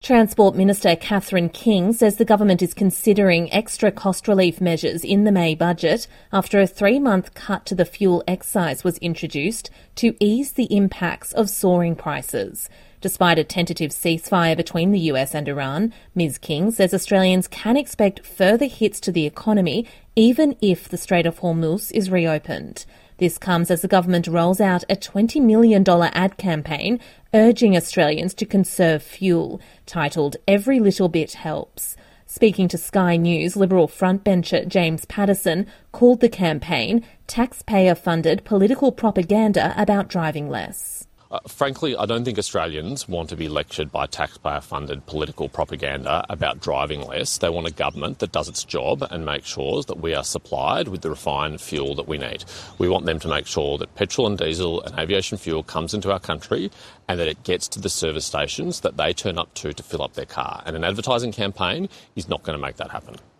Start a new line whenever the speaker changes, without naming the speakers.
Transport Minister Catherine King says the government is considering extra cost relief measures in the May budget after a 3-month cut to the fuel excise was introduced to ease the impacts of soaring prices. Despite a tentative ceasefire between the US and Iran, Ms King says Australians can expect further hits to the economy even if the Strait of Hormuz is reopened. This comes as the government rolls out a $20 million ad campaign urging Australians to conserve fuel, titled Every Little Bit Helps. Speaking to Sky News, Liberal frontbencher James Paterson called the campaign taxpayer-funded political propaganda about driving less.
Frankly, I don't think Australians want to be lectured by taxpayer-funded political propaganda about driving less. They want a government that does its job and makes sure that we are supplied with the refined fuel that we need. We want them to make sure that petrol and diesel and aviation fuel comes into our country and that it gets to the service stations that they turn up to fill up their car. And an advertising campaign is not going to make that happen.